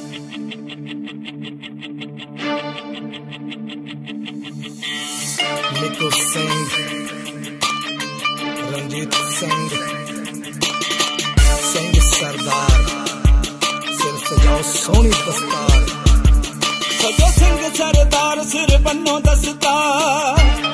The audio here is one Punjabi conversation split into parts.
ਨਿਕੂ ਸਿੰਘ ਰਣਜੀਤ ਸਿੰਘ ਸਿੰਘ ਸਰਦਾਰ ਸਿਰ ਸਜਾਓ ਸੋਹਣੀ ਦਸਤਾਰ ਸਜੋ ਸਿੰਘ ਸਰਦਾਰ ਸਿਰ ਬੰਨੋ ਦਸਤਾਰ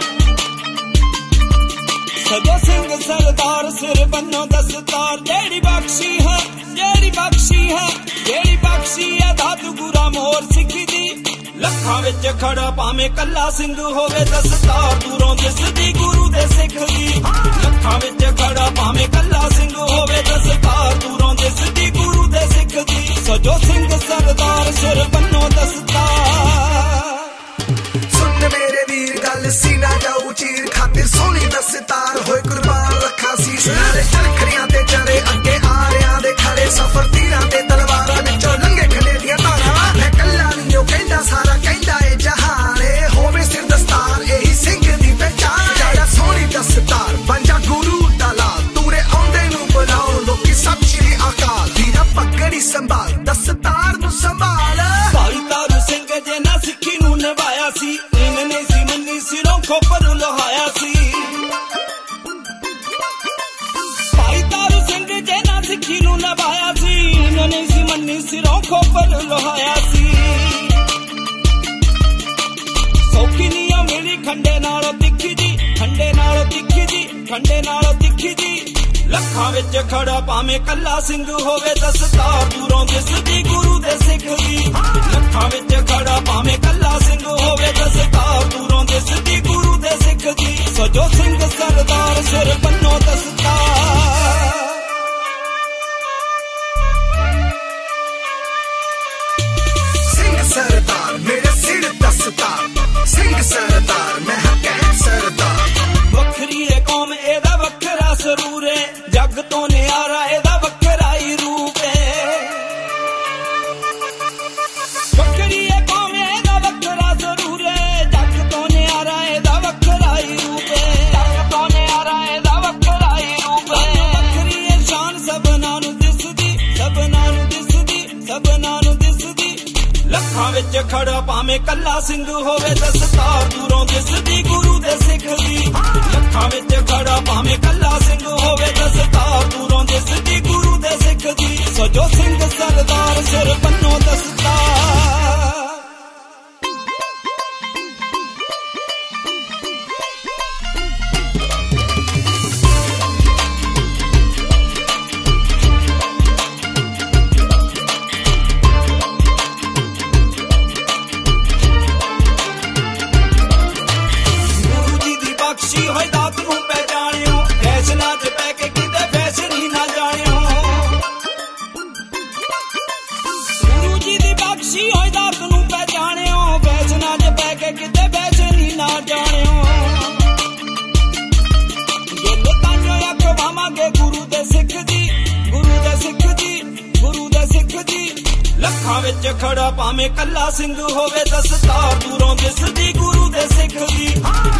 ਸਜੋ ਸਿੰਘ ਸਰਦਾਰ ਸਿਰ ਬੰਨੋ ਦਸਤਾਰ ਜਿਹੜੀ ਬਖਸ਼ੀ ਹੈ ਜਿਹੜੀ ਬਖਸ਼ੀ ਹੈ ਜਿਹੜੀ ਬਖਸ਼ੀ ਹੈ ਦਾਦੂ ਗੁਰਾ ਮੋਰ ਸਿੱਖੀ ਦੀ ਲੱਖਾਂ ਵਿੱਚ ਖੜਾ ਭਾਵੇਂ ਕੱਲਾ ਸਿੰਘ ਹੋਵੇ ਦਸਤਾਰ ਦੂਰੋਂ ਦਿਸਦੀ ਗੁਰੂ ਦੇ ਸਿੱਖ ਦੀ ਲੱਖਾਂ ਵਿੱਚ ਖੜਾ ਭਾਵੇਂ ਕੱਲਾ ਸਿੰਘ ਹੋਵੇ ਦਸਤਾਰ ਦੂਰੋਂ ਦਿਸਦੀ ਗੁਰੂ ਦੇ ਸਿੱਖ ਦੀ ਸਜੋ ਸਿੰਘ ਸਰਦਾਰ ਸਿਰ ਬੰਨੋ ਦਸਤਾਰ ਸੁਣ ਮੇਰੇ ਵੀਰ ਗੱਲ ਸੀਨਾ ਜਾਊ ਚੀਰ ਖਾਤਰ ਸੋਹਣੀ ਦਸਤਾਰ ਹੋਏ ਕੁਰਬਾਨ ਰੱਖਾ ਸੀਸ ਨਾਲੇ ਚਰਖੜੀਆਂ ਤੇ ਚਰੇ ਅੱਗੇ ਆਰਿਆਂ ਦੇ ਖੜੇ ਸਫਰ ਤੀਰਾਂ ਤੇ ਤਲਵਾਰਾਂ ਵਿੱਚੋਂ ਲੰਘੇ ਖਲੇ ਦੀਆਂ ਧਾਰਾਂ ਮੈਂ ਕੱਲਾ ਨਹੀਂ ਉਹ ਕਹਿੰਦਾ ਸਾਰਾ ਕਹਿੰਦਾ ਏ ਜਹਾਨੇ ਹੋਵੇ ਸਿਰ ਦਸਤਾਰ ਇਹੀ ਸਿੰਘ ਦੀ ਪਹਿਚਾਣ ਜਿਹੜਾ ਸੋਹਣੀ ਦਸਤਾਰ ਬਣ ਜਾ ਗੁਰੂ ਦਾ ਲਾਲ ਤੂਰੇ ਆਉਂਦੇ ਨੂੰ ਬੁਲਾਓ ਲੋਕੀ ਸਤਿ ਸ਼੍ਰੀ ਅਕਾਲ ਵੀਰਾ ਪੱਗੜੀ ਸੰਭਾਲ ਦਸਤਾਰ ਨੂੰ ਸੰਭਾਲ ਭਾਈ ਤਾਰੂ ਸਿੰਘ ਜੇ ਨਾ ਸਿੱਖੀ ਨੂੰ ਨਿਭਾਇਆ ਸੀ ਇਹਨੇ ਸੀ ਮੰਨੀ ਸਿਰੋਂ ਖੋਪਰ ਲਹਾਇਆ ਸੀ ਭਾਈ ਤਾਰੂ ਸਿੰਘ ਜੇ ਨਾ ਸਿੱਖੀ ਨੂੰ ਨਿਭਾਇਆ ਸੀ ਇਹਨੇ ਸੀ ਮੰਨੀ ਸਿਰੋਂ ਖੋਪਰ ਲਹਾਇਆ ਸੀ ਸੌਖੀ ਨਹੀਂ ਆ ਮਿਲੀ ਖੰਡੇ ਨਾਲੋਂ ਤਿੱਖੀ ਜੀ ਖੰਡੇ ਨਾਲੋਂ ਤਿੱਖੀ ਜੀ ਖੰਡੇ ਨਾਲੋਂ ਤਿੱਖੀ ਜੀ ਲੱਖਾਂ ਵਿੱਚ ਖੜਾ ਭਾਵੇਂ ਕੱਲਾ ਸਿੰਘ ਹੋਵੇ ਦਸਤਾਰ ਦੂਰੋਂ ਦਿਸਦੀ ਗੁਰੂ ਦੇ ਸਿੱਖ ਦੀ ਲੱਖਾਂ ਵਿੱਚ ਖੜਾ ਭਾਵੇਂ ਕੱਲਾ ਸਿੰਘ ਹੋਵੇ ਦਸਤਾਰ ਦੂਰੋਂ ਦਿਸਦੀ ਗੁਰੂ ਦੇ ਸਿੱਖ ਦੀ ਸਜੋ ਸਿੰਘ ਸਰਦਾਰ ਸਿਰ ਬੰਨੋ ਦਸਤਾਰ ਸਿੰਘ ਸਰਦਾਰ ਮੇਰੇ ਸਿਰ ਦਸਤਾਰ ਸਿੰਘ ਸਰਦਾਰ ਮੈਂ ਹਕੈਮ ਸਰਦਾਰ ਵੱਖਰੀ ਏ ਕੌਮ ਇਹਦਾ ਵੱਖਰਾ ਸਰੂਰ ਏ ਜੱਗ ਤੋਂ ਨਿਆਰਾ ਇਹਦਾ ਵੱਖਰਾ ਹੀ ਰੂਪ ਏ ਵੱਖਰੀ ਏ ਕੌਮ ਇਹਦਾ ਵੱਖਰਾ ਸਰੂਰ ਏ ਜੱਗ ਤੋਂ ਨਿਆਰਾ ਇਹਦਾ ਵੱਖਰਾ ਹੀ ਰੂਪ ਏ ਜੱਗ ਤੋਂ ਨਿਆਰਾ ਇਹਦਾ ਵੱਖਰਾ ਹੀ ਰੂਪ ਏ ਵੱਖਰੀ ਏ ਸ਼ਾਨ ਸਭਨਾਂ ਨੂੰ ਦਿਸਦੀ ਸਭਨਾਂ ਨੂੰ ਦਿਸਦੀ ਸਭਨਾਂ ਨੂੰ ਦਿਸਦੀ ਲੱਖਾਂ ਵਿੱਚ ਖੜਾ ਭਾਵੇਂ ਕੱਲਾ ਸਿੰਘ ਹੋਵੇ ਦਸਤਾਰ ਦੂਰੋਂ ਦਿਸਦੀ ਗੁਰੂ ਦੇ ਸਿੱਖ ਦੀ ਲੱਖਾਂ ਵਿੱਚ ਖੜਾ ਭਾਵੇਂ ਕੱਲਾ ਸਿੰਘ ਹੋਵੇ ਦਸਤਾਰ ਦੂਰੋਂ ਦਿਸਦੀ ਗੁਰੂ ਦੇ ਸਿੱਖ ਦੀ ਸਜੋ ਸਿੰਘ ਸਰਦਾਰ ਸਿਰ ਬੰਨੋ ਦਸਤਾਰ ਬਖਸ਼ੀ ਹੋਈ ਦਾਤ ਨੂੰ ਪਹਿਚਾਣਿਓ ਫੈਸ਼ਨਾਂ 'ਚ ਪੈ ਕੇ ਕਿਤੇ ਫੈਸ਼ਨ ਹੀ ਨਾ ਜਾਣਿਓ ਗੁਰੂ ਜੀ ਦੀ ਬਖਸ਼ੀ ਹੋਈ ਦਾਤ ਨੂੰ ਪਹਿਚਾਣਿਓ ਫੈਸ਼ਨਾਂ 'ਚ ਪੈ ਕੇ ਕਿਤੇ ਫੈਸ਼ਨ ਹੀ ਨਾ ਜਾਣਿਓ ਜੇ ਤਾਂਿਓ ਅਖਵਾਵਾਂਗੇ ਗੁਰੂ ਦੇ ਸਿੱਖ ਦੀ ਗੁਰੂ ਦੇ ਸਿੱਖ ਦੀ ਗੁਰੂ ਦੇ ਸਿੱਖ ਦੀ ਲੱਖਾਂ ਵਿੱਚ ਖੜਾ ਭਾਵੇਂ ਕੱਲਾ ਸਿੰਘ ਹੋਵੇ ਦਸਤਾਰ ਦੂਰੋਂ ਦਿਸਦੀ ਗੁਰੂ ਦੇ ਸਿੱਖ ਦੀ